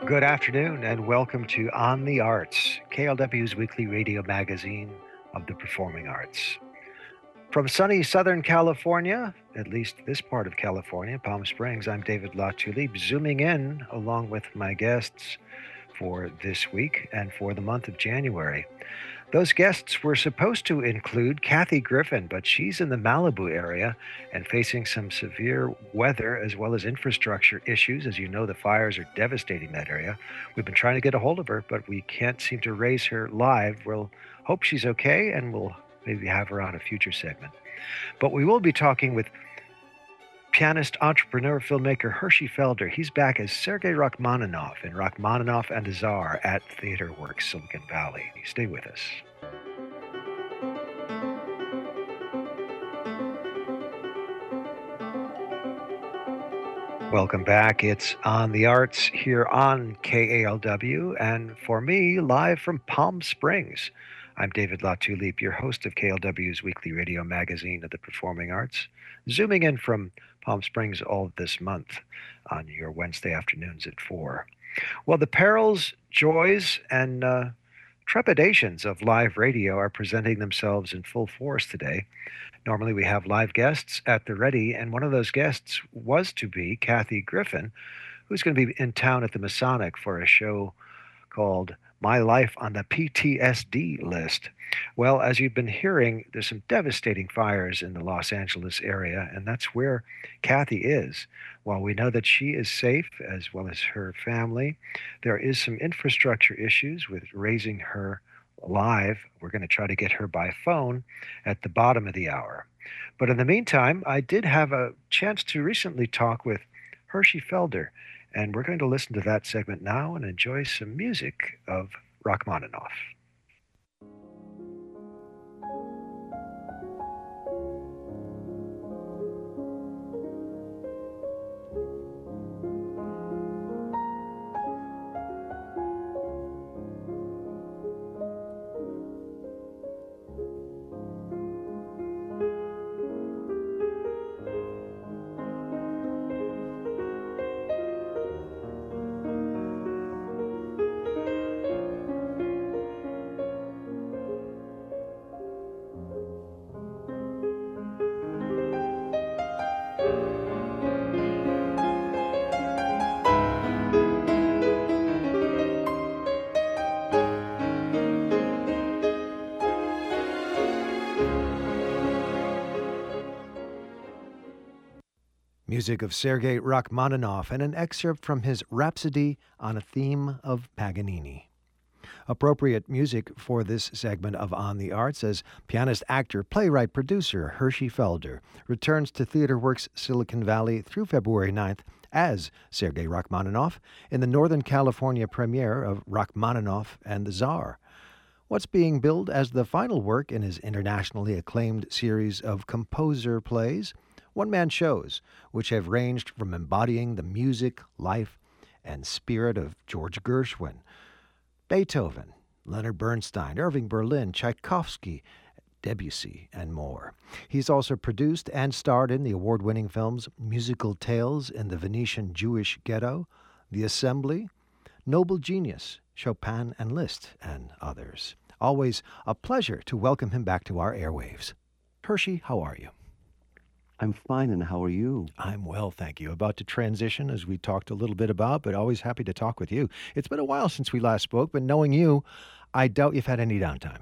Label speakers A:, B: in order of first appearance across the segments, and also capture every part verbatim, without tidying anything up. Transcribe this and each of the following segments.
A: Good afternoon and welcome to On the Arts, K L W's weekly radio magazine of the performing arts. From sunny Southern California, at least this part of California, Palm Springs, I'm David LaTulippe, zooming in along with my guests for this week and for the month of January. Those guests were supposed to include Kathy Griffin, but she's in the Malibu area and facing some severe weather as well as infrastructure issues. As you know, the fires are devastating that area. We've been trying to get a hold of her, but we can't seem to raise her live. We'll hope she's okay, and we'll maybe have her on a future segment. But we will be talking with pianist, entrepreneur, filmmaker Hershey Felder. He's back as Sergei Rachmaninoff in Rachmaninoff and the Tsar at TheaterWorks Silicon Valley. Stay with us. Welcome back. It's On the Arts here on K A L W, and for me, live from Palm Springs. I'm David LaTulippe, your host of K L W's weekly radio magazine of the performing arts, zooming in from Palm Springs all this month on your Wednesday afternoons at four. Well, the perils, joys, and uh, trepidations of live radio are presenting themselves in full force today. Normally, we have live guests at the ready, and one of those guests was to be Kathy Griffin, who's going to be in town at the Masonic for a show called My Life on the P T S D List. Well, as you've been hearing, there's some devastating fires in the Los Angeles area, and that's where Kathy is. While we know that she is safe, as well as her family, there is some infrastructure issues with raising her live. We're going to try to get her by phone at the bottom of the hour. But in the meantime, I did have a chance to recently talk with Hershey Felder, and we're going to listen to that segment now and enjoy some music of Rachmaninoff. Music of Sergei Rachmaninoff and an excerpt from his Rhapsody on a Theme of Paganini. Appropriate music for this segment of On the Arts as pianist, actor, playwright, producer Hershey Felder returns to TheaterWorks Silicon Valley through February ninth as Sergei Rachmaninoff in the Northern California premiere of Rachmaninoff and the Tsar. What's being billed as the final work in his internationally acclaimed series of composer plays, one-man shows, which have ranged from embodying the music, life, and spirit of George Gershwin, Beethoven, Leonard Bernstein, Irving Berlin, Tchaikovsky, Debussy, and more. He's also produced and starred in the award-winning films Musical Tales in the Venetian Jewish Ghetto, The Assembly, Noble Genius, Chopin and Liszt, and others. Always a pleasure to welcome him back to our airwaves. Hershey, how are you?
B: I'm fine, and how are you?
A: I'm well, thank you. About to transition, as we talked a little bit about, but always happy to talk with you. It's been a while since we last spoke, but knowing you, I doubt you've had any downtime.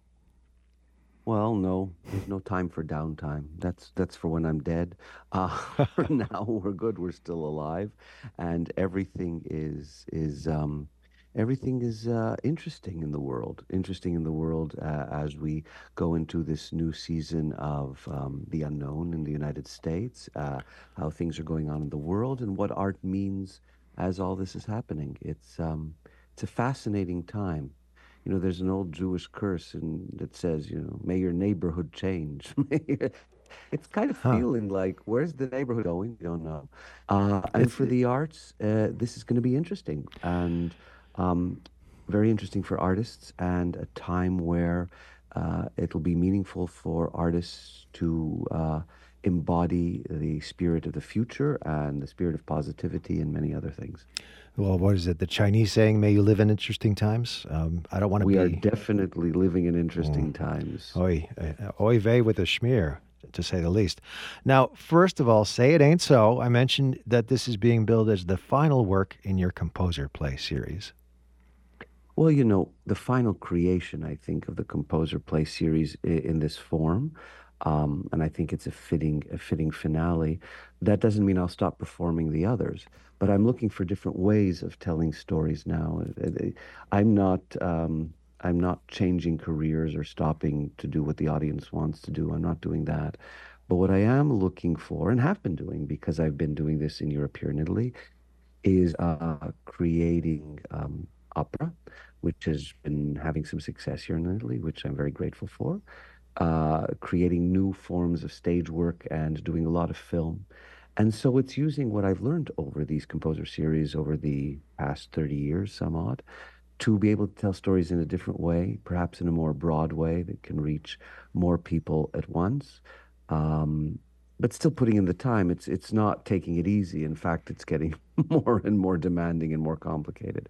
B: Well, no, there's no time for downtime. That's that's for when I'm dead. Uh, for now, we're good. We're still alive, and everything is is um, everything is uh, interesting in the world. Interesting in the world uh, as we go into this new season of um, the unknown in the United States, uh, how things are going on in the world, and what art means as all this is happening. It's um, it's a fascinating time. You know, there's an old Jewish curse in, that says, you know, may your neighborhood change. It's kind of
A: Huh.
B: feeling like, where's the neighborhood going? We don't know. Uh, and for the arts, uh, this is going to be interesting and um, very interesting for artists, and a time where uh, it'll be meaningful for artists to uh, embody the spirit of the future and the spirit of positivity and many other things.
A: Well, what is it? The Chinese saying, may you live in interesting times? Um, I don't want to
B: We are
A: be
B: definitely living in
A: mm,
B: interesting times.
A: oy, uh, oy vey with a schmear, to say the least. Now, first of all, say it ain't so. I mentioned that this is being billed as the final work in your Composer Play series.
B: Well, you know, the final creation, I think, of the Composer Play series i- in this form, um, and I think it's a fitting a fitting finale. That doesn't mean I'll stop performing the others, but I'm looking for different ways of telling stories now. Uh, uh, I'm not um, I'm not changing careers or stopping to do what the audience wants to do. I'm not doing that. But what I am looking for, and have been doing because I've been doing this in Europe here in Italy, is uh, creating um, opera, which has been having some success here in Italy, which I'm very grateful for. Uh, creating new forms of stage work and doing a lot of film. And so it's using what I've learned over these composer series over the past thirty years, some odd, to be able to tell stories in a different way, perhaps in a more broad way that can reach more people at once. Um, but still putting in the time, it's it's not taking it easy. In fact, it's getting more and more demanding and more complicated.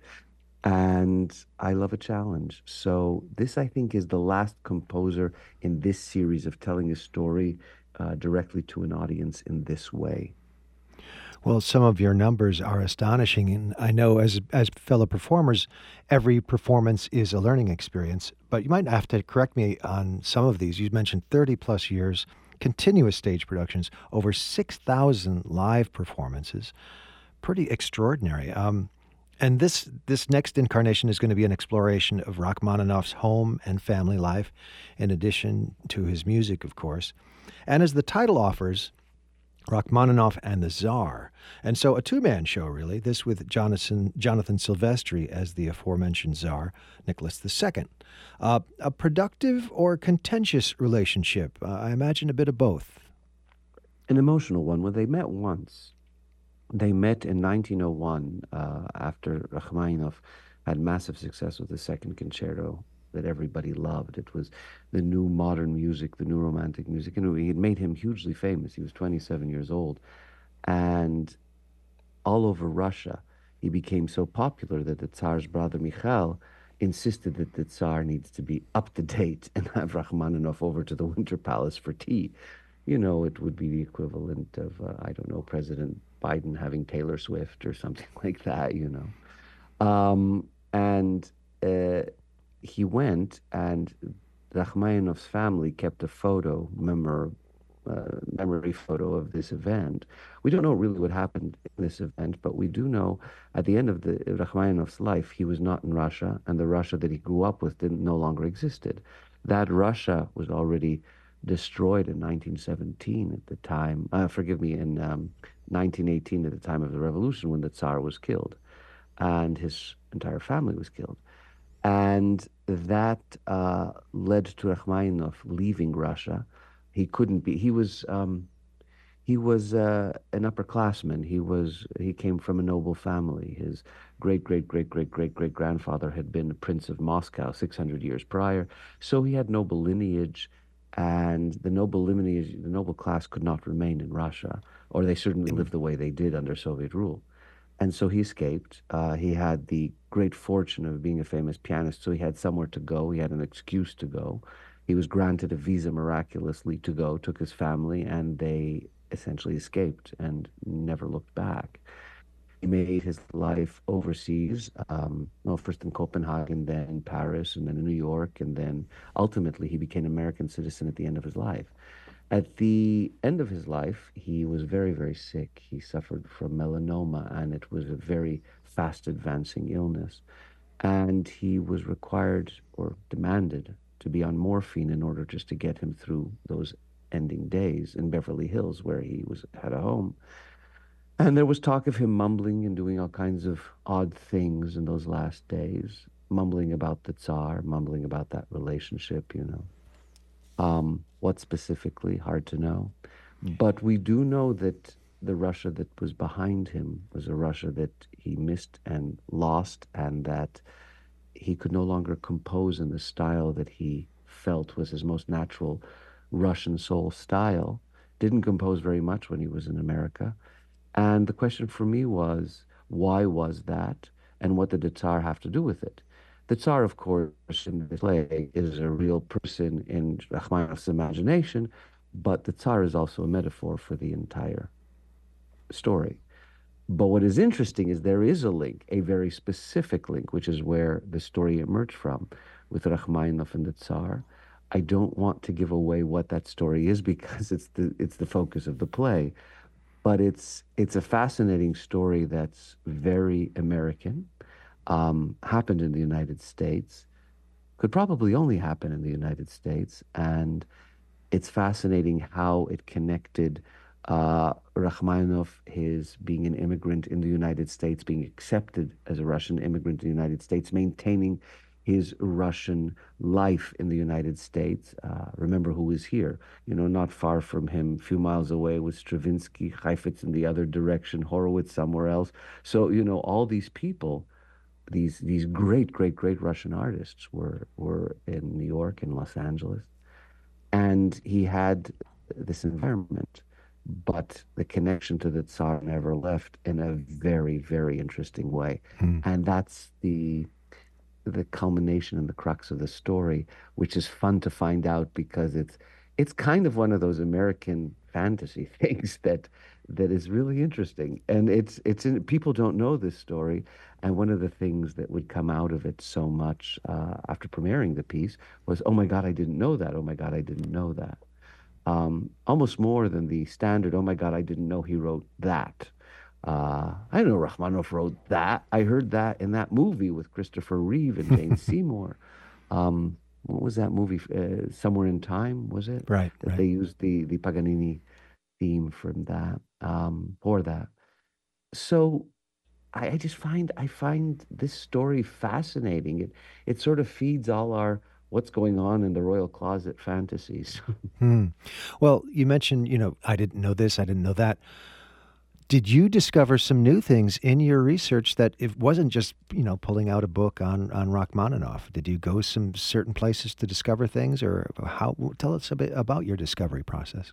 B: And I love a challenge. So this, I think, is the last composer in this series of telling a story uh, directly to an audience in this way.
A: Well, some of your numbers are astonishing, and I know as as fellow performers, every performance is a learning experience. But you might have to correct me on some of these. You mentioned thirty plus years, continuous stage productions, over six thousand live performances. Pretty extraordinary. Um, and this this next incarnation is going to be an exploration of Rachmaninoff's home and family life, in addition to his music, of course. And as the title offers, Rachmaninoff and the Tsar. And so a two man show, really, this with Jonathan, Jonathan Silvestri as the aforementioned Tsar, Nicholas the Second. Uh, a productive or contentious relationship? Uh, I imagine a bit of both.
B: An emotional one. When they met once, they met in nineteen oh one uh, after Rachmaninoff had massive success with the second concerto that everybody loved. It was the new modern music, the new romantic music, and it made him hugely famous. He was twenty-seven years old. And all over Russia, he became so popular that the Tsar's brother Mikhail insisted that the Tsar needs to be up to date and have Rachmaninoff over to the Winter Palace for tea. You know, it would be the equivalent of, uh, I don't know, President Biden having Taylor Swift or something like that, you know. Um, and uh, he went, and Rachmaninoff's family kept a photo, memor uh, memory photo of this event. We don't know really what happened in this event, but we do know at the end of the Rachmaninoff's life, he was not in Russia, and the Russia that he grew up with didn't no longer existed. That Russia was already destroyed in nineteen seventeen at the time, uh, forgive me, in um, nineteen eighteen at the time of the revolution when the Tsar was killed and his entire family was killed. And that uh, led to Rachmaninoff leaving Russia. He couldn't be. He was um, he was uh, an upperclassman. He was he came from a noble family. His great great great great great great grandfather had been a prince of Moscow six hundred years prior. So he had noble lineage, and the noble lineage, the noble class could not remain in Russia, or they certainly lived the way they did under Soviet rule. And so he escaped. Uh, he had the great fortune of being a famous pianist, so he had somewhere to go. He had an excuse to go. He was granted a visa miraculously to go, took his family, and they essentially escaped and never looked back. He made his life overseas, um, well, first in Copenhagen, then in Paris, and then in New York, and then ultimately he became an American citizen at the end of his life. At the end of his life, he was very, very sick. He suffered from melanoma, and it was a very fast advancing illness. And he was required or demanded to be on morphine in order just to get him through those ending days in Beverly Hills, where he was had a home. And there was talk of him mumbling and doing all kinds of odd things in those last days, mumbling about the Tsar, mumbling about that relationship, you know. Um, what specifically, hard to know. But we do know that the Russia that was behind him was a Russia that he missed and lost, and that he could no longer compose in the style that he felt was his most natural Russian soul style. didn't compose very much when he was in America. And the question for me was, why was that? And what did the Tsar have to do with it? The Tsar, of course, in the play is a real person in Rachmaninoff's imagination, but the Tsar is also a metaphor for the entire story. But what is interesting is there is a link, a very specific link, which is where the story emerged from with Rachmaninoff and the Tsar. I don't want to give away what that story is because it's the it's the focus of the play, but it's it's a fascinating story that's very American, um, happened in the United States, could probably only happen in the United States, and it's fascinating how it connected uh, Rachmaninoff, his being an immigrant in the United States, being accepted as a Russian immigrant in the United States, maintaining his Russian life in the United States. Uh, remember who is here, you know, not far from him, a few miles away was Stravinsky, Heifetz in the other direction, Horowitz somewhere else. So, you know, all these people, these these great, great, great Russian artists were were in New York and Los Angeles, and he had this environment, but the connection to the Tsar never left in a very, very interesting way.
A: Hmm.
B: And that's the the culmination and the crux of the story, which is fun to find out because it's it's kind of one of those American fantasy things that that is really interesting. And it's it's in, people don't know this story. And one of the things that would come out of it so much uh, after premiering the piece was, oh my God, I didn't know that. Oh my God, I didn't know that. Um, almost more than the standard, oh my God, I didn't know he wrote that. Uh, I know Rachmaninoff wrote that. I heard that in that movie with Christopher Reeve and Jane Seymour. Um, what was that movie? Uh, Somewhere in Time, was it?
A: Right,
B: That
A: right.
B: they used the the Paganini theme from that, um, for that. So I, I just find I find this story fascinating. It it sort of feeds all our what's going on in the royal closet fantasies.
A: Hmm. Well, you mentioned, you know, I didn't know this, I didn't know that. Did you discover some new things in your research that it wasn't just, you know, pulling out a book on on Rachmaninoff? Did you go some certain places to discover things, or how? Tell us a bit about your discovery process.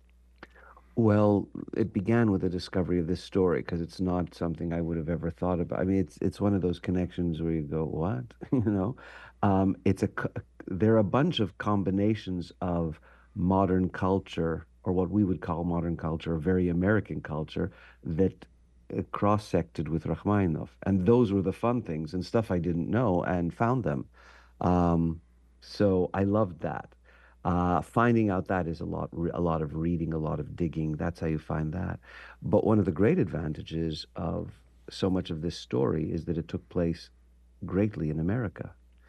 B: Well, it began with the discovery of this story because it's not something I would have ever thought about. I mean, it's it's one of those connections where you go, "What?" You know, um, it's a co- there are a bunch of combinations of modern culture or what we would call modern culture, very American culture that uh, cross-sected with Rachmaninoff, and those were the fun things and stuff I didn't know and found them. Um, so I loved that. Uh, finding out that is a lot, a lot of reading, a lot of digging. That's how you find that. But one of the great advantages of so much of this story is that it took place greatly in America.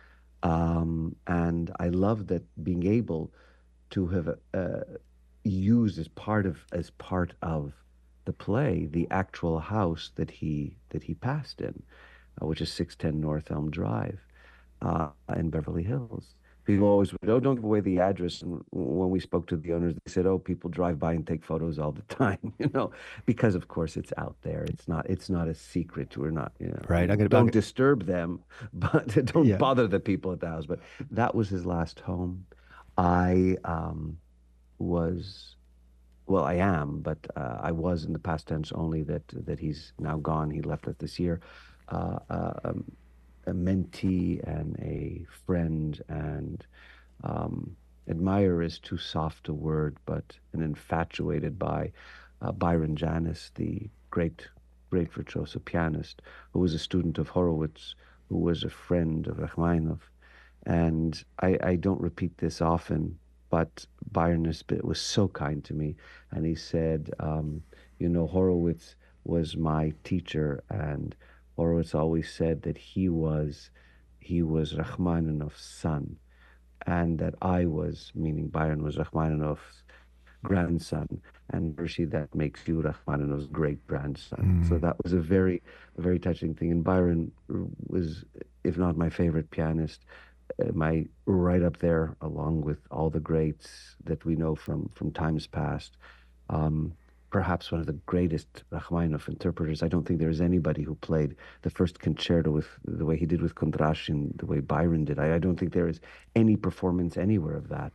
B: Um, and I love that being able to have uh, used as part of as part of the play the actual house that he that he passed in, uh, which is six ten North Elm Drive uh, in Beverly Hills. People always would, oh, don't give away the address. And when we spoke to the owners, they said, oh, people drive by and take photos all the time, you know, because of course it's out there. It's not, it's not a secret. We're not, you
A: Right. I'm
B: know,
A: gonna. I'm
B: don't
A: gonna
B: disturb them, but don't
A: yeah.
B: bother the people at the house. But that was his last home. I um, was, well, I am, but uh, I was in the past tense only that that he's now gone. He left us this year. Uh, uh, um, a mentee and a friend and um, admire is too soft a word, but an infatuated by uh, Byron Janis, the great, great virtuoso pianist, who was a student of Horowitz, who was a friend of Rachmaninoff. And I, I don't repeat this often, but Byron Nisbet was so kind to me. And he said, um, you know, Horowitz was my teacher, and Horowitz always said that he was he was Rachmaninoff's son, and that I was, meaning Byron was Rachmaninoff's grandson, and Hershey, that makes you Rachmaninoff's great grandson. So
A: Mm.
B: that was a very, a very touching thing. And Byron was, if not my favorite pianist, uh, my right up there, along with all the greats that we know from from times past. Um, Perhaps one of the greatest Rachmaninoff interpreters. I don't think there is anybody who played the first concerto with the way he did with Kondrashin, the way Byron did. I, I don't think there is any performance anywhere of that.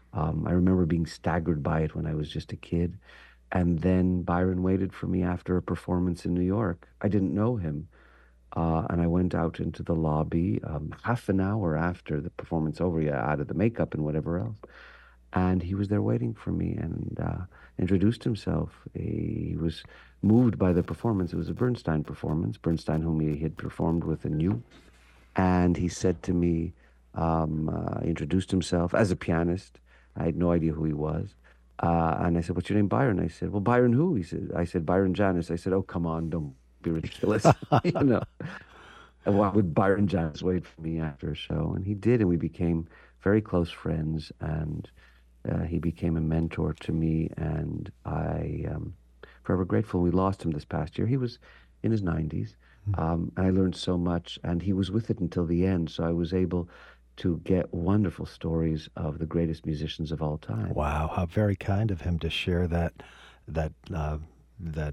B: Um, I remember being staggered by it when I was just a kid. And then Byron waited for me after a performance in New York. I didn't know him. Uh, and I went out into the lobby um, half an hour after the performance over, yeah, out of the makeup and whatever else. And he was there waiting for me and uh, introduced himself. He was moved by the performance. It was a Bernstein performance, Bernstein, whom he had performed with and knew. And he said to me, um, uh, introduced himself as a pianist. I had no idea who he was. Uh, and I said, "What's your name, Byron?" I said, "Well, Byron who?" He said, "I said Byron Janis." I said, "Oh, come on, don't be ridiculous." You know, and why would Byron Janis wait for me after a show? And he did, and we became very close friends. And uh, he became a mentor to me, and I am forever grateful. We lost him this past year. He was in his nineties, um, and I learned so much, and he was with it until the end. So I was able to get wonderful stories of the greatest musicians of all time.
A: Wow, how very kind of him to share that that uh, that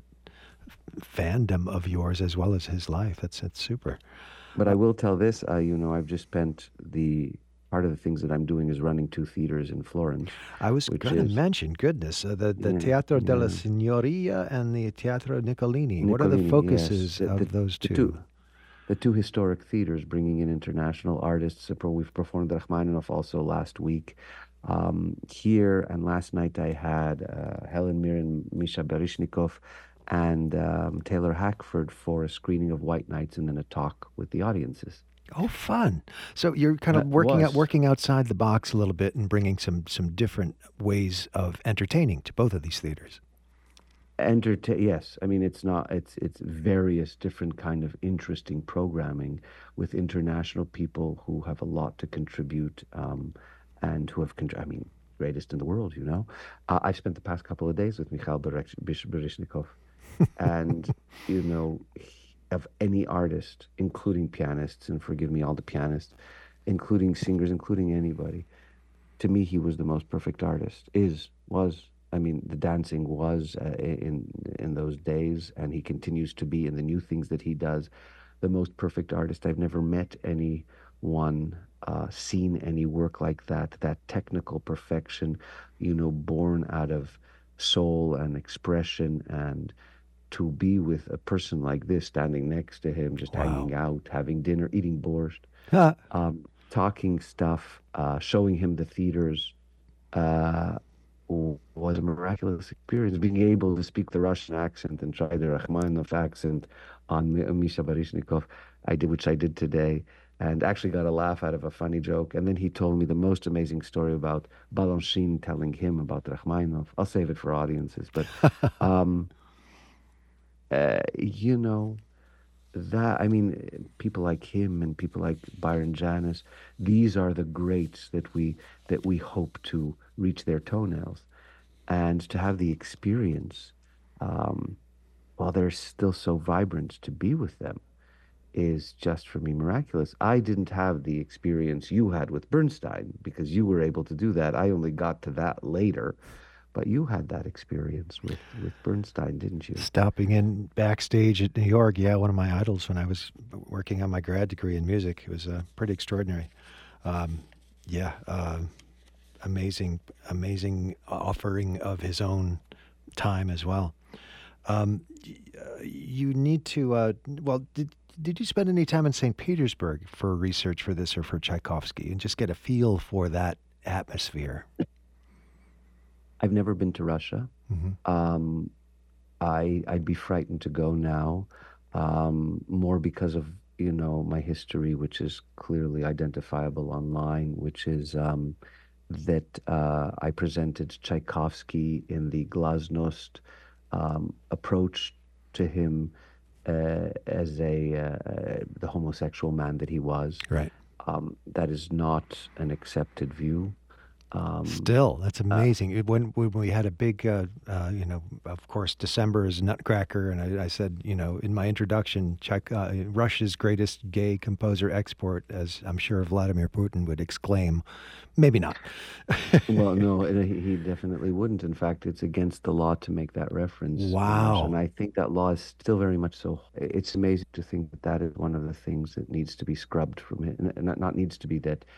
A: fandom of yours as well as his life. That's that's super.
B: But
A: Uh,
B: I will tell this, uh, you know, I've just spent the part of the things that I'm doing is running two theaters in Florence,
A: I was
B: which
A: going to
B: is,
A: mention, goodness, uh, the the
B: yeah,
A: Teatro della
B: yeah.
A: Signoria and the Teatro Niccolini. What are the
B: Nicolini, yes.
A: focuses
B: The, the,
A: of those
B: the
A: two?
B: two the two historic theaters bringing in international artists. Uh, pro- We've performed Rachmaninoff also last week. Um, here and last night I had uh, Helen Mirren, Misha Baryshnikov, and um, Taylor Hackford for a screening of White Nights and then a talk with the audiences.
A: Oh, fun! So you're kind of
B: That
A: working out
B: was
A: working outside the box a little bit and bringing some some different ways of entertaining to both of these theaters.
B: entertain. Yes, I mean it's not. It's it's various different kind of interesting programming with international people who have a lot to contribute, um, and who have. Contr- I mean, greatest in the world. You know, uh, I spent the past couple of days with Mikhail Berech- Bish- Baryshnikov, and you know, he- of any artist, including pianists, and forgive me, all the pianists, including singers, including anybody, to me, he was the most perfect artist. Is was I mean, the dancing was uh, in in those days, and he continues to be in the new things that he does, the most perfect artist. I've never met anyone, uh, seen any work like that. That technical perfection, you know, born out of soul and expression, and to be with a person like this, standing next to him, just
A: Wow.
B: hanging out, having dinner, eating borscht,
A: Huh.
B: um, talking stuff, uh, showing him the theaters, uh, w- was a miraculous experience. Being able to speak the Russian accent and try the Rachmaninoff accent on Mi- Misha Baryshnikov, I did, which I did today, and actually got a laugh out of a funny joke. And then he told me the most amazing story about Balanchine telling him about Rachmaninoff. I'll save it for audiences, but um, uh, you know that I mean, people like him and people like Byron Janis, these are the greats that we that we hope to reach their toenails, and to have the experience um, while they're still so vibrant to be with them is just for me miraculous. I didn't have the experience you had with Bernstein because you were able to do that. I only got to that later, but you had that experience with with Bernstein, didn't you?
A: Stopping in backstage at New York, yeah, one of my idols when I was working on my grad degree in music. It was uh, pretty extraordinary. Um, yeah, uh, amazing, amazing offering of his own time as well. Um, uh, you need to. Uh, well, did did you spend any time in Saint Petersburg for research for this or for Tchaikovsky, and just get a feel for that atmosphere?
B: I've never been to Russia.
A: Hmm.
B: Um, I I'd be frightened to go now, um, more because of, you know, my history, which is clearly identifiable online, which is um, that uh, I presented Tchaikovsky in the Glasnost um, approach to him uh, as a uh, the homosexual man that he was.
A: Right.
B: Um, that is not an accepted view. Um,
A: Still, that's
B: uh,
A: amazing. It- When when we had a big, uh, uh, you know, of course, December is Nutcracker, and I, I said, you know, in my introduction, Czech, uh, Russia's greatest gay composer export, as I'm sure Vladimir Putin would exclaim. Maybe not.
B: Well, no, and he he definitely wouldn't. In fact, it's against the law to make that reference in Russia. And
A: Wow.
B: I think that law is still very much so. It's amazing to think that that is one of the things that needs to be scrubbed from it. And and not not needs to be that.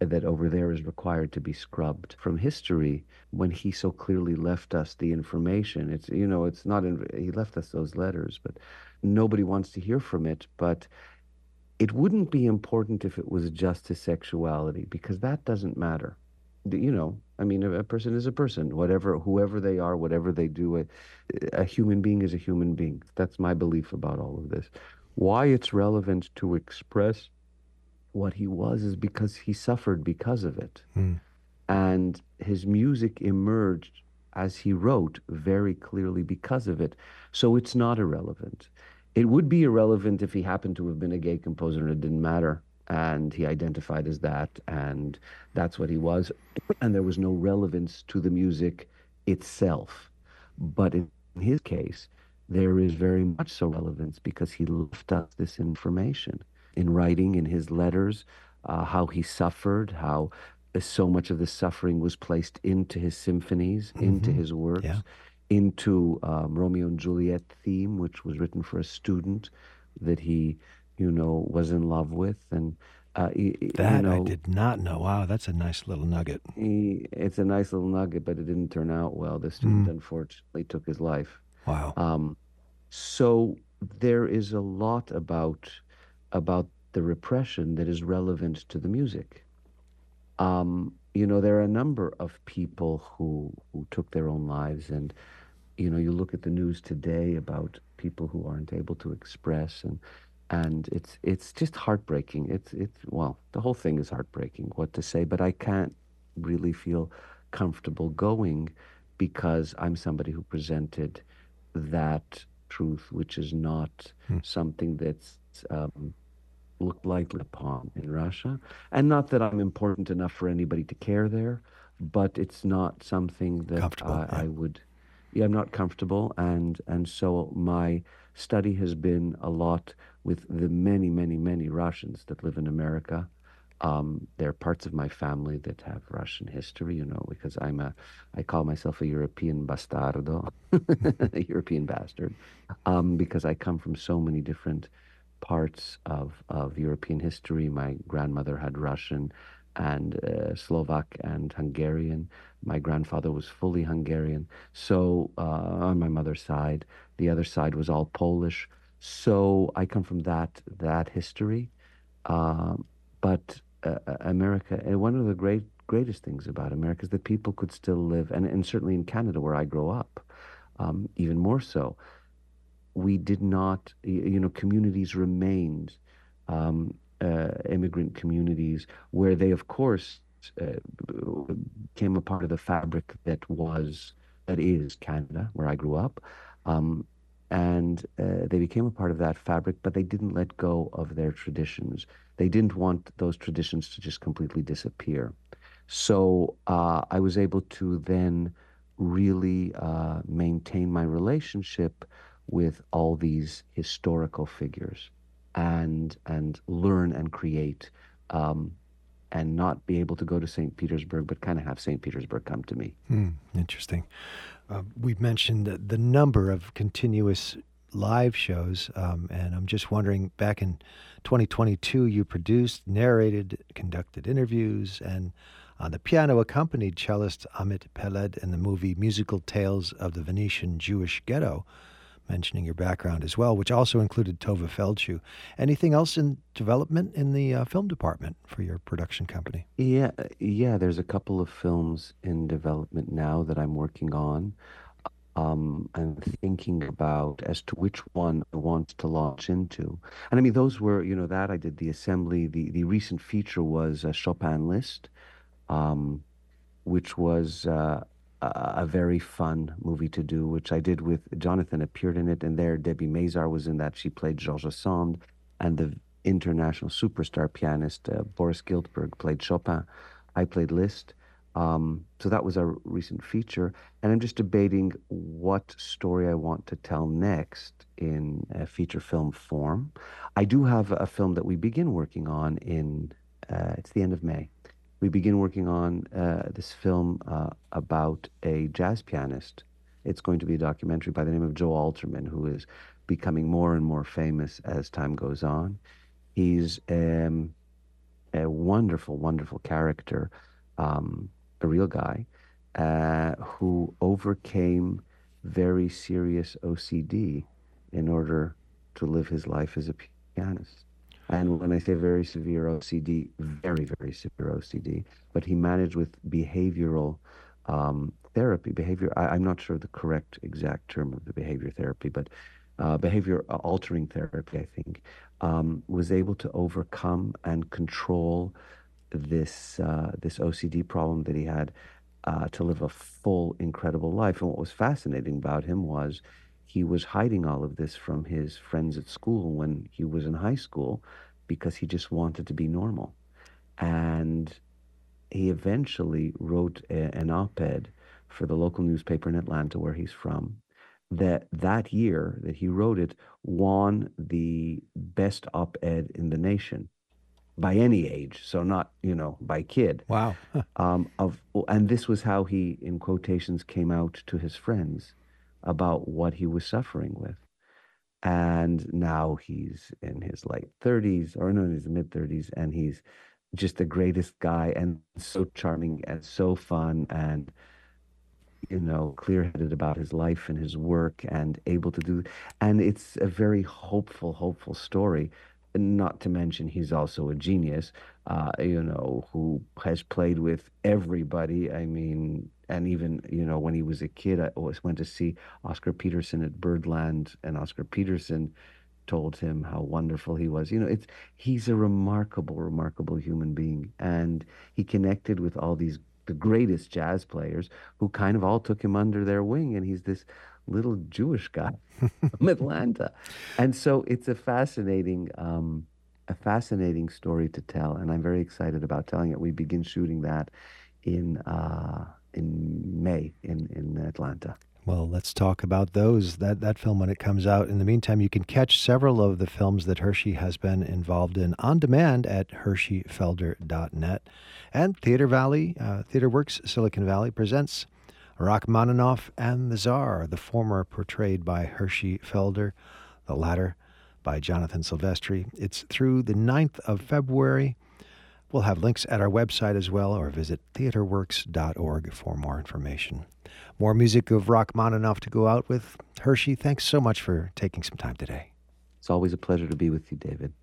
B: that over there is required to be scrubbed from history when he so clearly left us the information. It's, you know, it's not in, he left us those letters, but nobody wants to hear from it. But it wouldn't be important if it was just his sexuality, because that doesn't matter. You know, I mean, a, a person is a person, whatever, whoever they are, whatever they do, a, a human being is a human being. That's my belief about all of this. Why it's relevant to express what he was is because he suffered because of it.
A: Mm.
B: And his music emerged as he wrote very clearly because of it. So it's not irrelevant. It would be irrelevant if he happened to have been a gay composer and it didn't matter. And he identified as that, and that's what he was. And there was no relevance to the music itself. But in his case, there is very much so relevance because he left us this information in writing, in his letters, uh, how he suffered, how uh, so much of the suffering was placed into his symphonies, into
A: Mm-hmm.
B: his works,
A: Yeah.
B: into um, Romeo and Juliet theme, which was written for a student that he, you know, was in love with. And, uh, y- y- you
A: That I
B: know,
A: did not know. Wow, that's a nice little nugget.
B: he, it's a nice little nugget, but it didn't turn out well. The student
A: Mm.
B: unfortunately took his life.
A: Wow.
B: Um, so there is a lot about about the repression that is relevant to the music. Um, you know, there are a number of people who who took their own lives, and you know, you look at the news today about people who aren't able to express, and and it's it's just heartbreaking. It's it's well, the whole thing is heartbreaking, what to say, but I can't really feel comfortable going because I'm somebody who presented that truth, which is not
A: Mm.
B: something that's um, looked lightly upon in Russia. And not that I'm important enough for anybody to care there, but it's not something that
A: Comfortable.
B: I,
A: Yeah.
B: I would, yeah, I'm not comfortable. And, and so my study has been a lot with the many, many, many Russians that live in America. Um, there are parts of my family that have Russian history, you know, because I'm a, I call myself a European bastardo, a European bastard, um, because I come from so many different parts of, of European history. My grandmother had Russian and uh, Slovak and Hungarian. My grandfather was fully Hungarian. So uh, on my mother's side, the other side was all Polish. So I come from that that history. Um, but uh, uh, America, and one of the great greatest things about America is that people could still live, and, and certainly in Canada where I grow up, um, even more so we did not, you know, communities remained um, uh, immigrant communities where they, of course, uh, became a part of the fabric that was, that is Canada, where I grew up. Um, and uh, they became a part of that fabric, but they didn't let go of their traditions. They didn't want those traditions to just completely disappear. So uh, I was able to then really uh, maintain my relationship with all these historical figures and and learn and create um, and not be able to go to Saint Petersburg, but kind of have Saint Petersburg come to me.
A: Hmm. Interesting. Uh, we've mentioned the, the number of continuous live shows, um, and I'm just wondering, back in twenty twenty-two, you produced, narrated, conducted interviews, and on the piano accompanied cellist Amit Peled in the movie Musical Tales of the Venetian Jewish Ghetto, mentioning your background as well, which also included Tova Feldshuh. Anything else in development in the uh, film department for your production company?
B: Yeah, yeah, there's a couple of films in development now that I'm working on. Um, I'm thinking about as to which one I want to launch into. And I mean, those were, you know, that I did the assembly. The the recent feature was a Chopin list. Um, which was uh, a, a very fun movie to do, which I did with Jonathan appeared in it, and there Debbie Mazar was in that. She played Georges Sand, and the international superstar pianist uh, Boris Giltberg played Chopin. I played Liszt. Um, so that was a recent feature, and I'm just debating what story I want to tell next in a feature film form. I do have a film that we begin working on in uh, it's the end of May. We begin working on uh, this film uh, about a jazz pianist. It's going to be a documentary by the name of Joe Alterman, who is becoming more and more famous as time goes on. He's um, a wonderful, wonderful character, um, a real guy, uh, who overcame very serious O C D in order to live his life as a pianist. And when I say very severe O C D, very, very severe O C D, but he managed with behavioral um, therapy, behavior, I, I'm not sure the correct exact term of the behavior therapy, but uh, behavior altering therapy, I think, um, was able to overcome and control this uh, this O C D problem that he had, uh, to live a full, incredible life. And what was fascinating about him was he was hiding all of this from his friends at school when he was in high school because he just wanted to be normal. And he eventually wrote a, an op-ed for the local newspaper in Atlanta, where he's from. That that year that he wrote it won the best op-ed in the nation by any age, so not, you know, by kid.
A: Wow.
B: Um, of and this was how he, in quotations, came out to his friends about what he was suffering with. And now he's in his late thirties, or no, in his mid thirties, and he's just the greatest guy and so charming and so fun and, you know, clear-headed about his life and his work and able to do. And it's a very hopeful, hopeful story. Not to mention he's also a genius, uh, you know, who has played with everybody. I mean, and even, you know, when he was a kid, I always went to see Oscar Peterson at Birdland, and Oscar Peterson told him how wonderful he was. You know, it's he's a remarkable, remarkable human being, and he connected with all these the greatest jazz players who kind of all took him under their wing, and he's this little Jewish guy from Atlanta, and so it's a fascinating, um, a fascinating story to tell, and I'm very excited about telling it. We begin shooting that in uh, in May in in Atlanta.
A: Well, let's talk about those, that, that film when it comes out. In the meantime, you can catch several of the films that Hershey has been involved in on demand at hershey felder dot net. And Theater Valley, uh, Theater Works Silicon Valley presents Rachmaninoff and the Tsar, the former portrayed by Hershey Felder, the latter by Jonathan Silvestri. It's through the ninth of February. We'll have links at our website as well, or visit theater works dot org for more information. More music of Rachmaninoff to go out with. Hershey, thanks so much for taking some time today.
B: It's always a pleasure to be with you, David.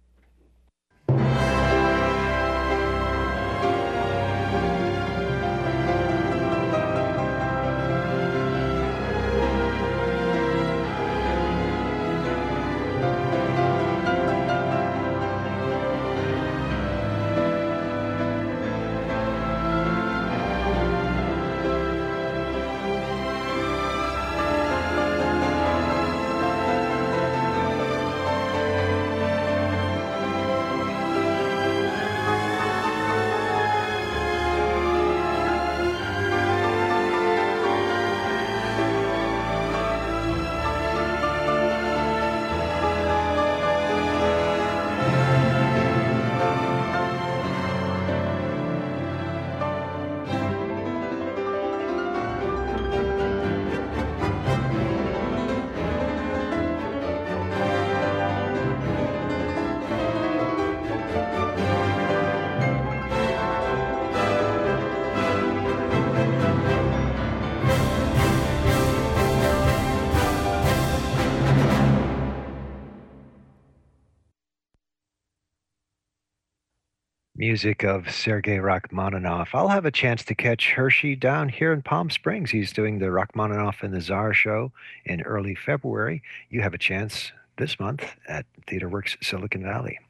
A: Music of Sergei Rachmaninoff. I'll have a chance to catch Hershey down here in Palm Springs. He's doing the Rachmaninoff and the Tsar show in early February. You have a chance this month at TheaterWorks Silicon Valley.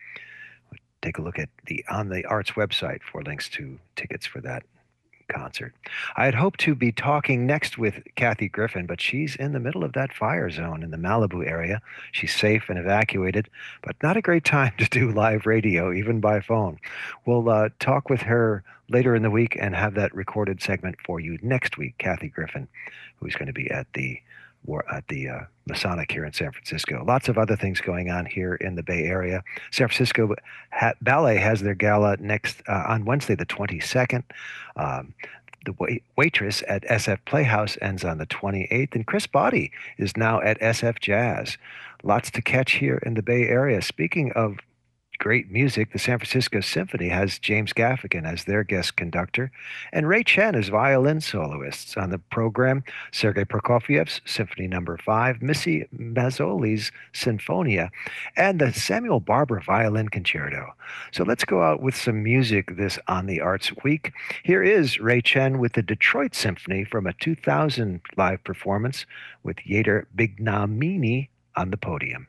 A: Take a look at the on the Arts website for links to tickets for that concert. I had hoped to be talking next with Kathy Griffin, but she's in the middle of that fire zone in the Malibu area. She's safe and evacuated, but not a great time to do live radio, even by phone. We'll uh, talk with her later in the week and have that recorded segment for you next week. Kathy Griffin, who's going to be at the at the uh, Masonic here in San Francisco. Lots of other things going on here in the Bay Area. San Francisco ha- Ballet has their gala next uh, on Wednesday, the twenty-second. Um, the wait- waitress at S F Playhouse ends on the twenty-eighth, and Chris Body is now at S F Jazz. Lots to catch here in the Bay Area. Speaking of great music. The San Francisco Symphony has James Gaffigan as their guest conductor, and Ray Chen as violin soloists. On the program, Sergei Prokofiev's Symphony Number Five, Missy Mazzoli's Sinfonia, and the Samuel Barber Violin Concerto. So let's go out with some music this On the Arts Week. Here is Ray Chen with the Detroit Symphony from a two thousand live performance with Yater Bignamini on the podium.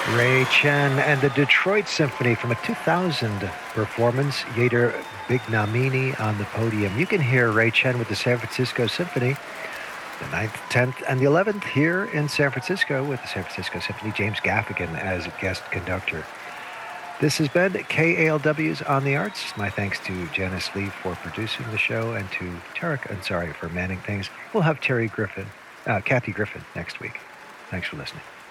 A: Ray Chen and the Detroit Symphony from a two thousand performance. Yader Bignamini on the podium. You can hear Ray Chen with the San Francisco Symphony the ninth, tenth, and the eleventh here in San Francisco with the San Francisco Symphony. James Gaffigan as guest conductor. This has been K A L W's On the Arts. My thanks to Janice Lee for producing the show and to Tarek Ansari for manning things. We'll have Terry Griffin, uh, Kathy Griffin next week. Thanks for listening.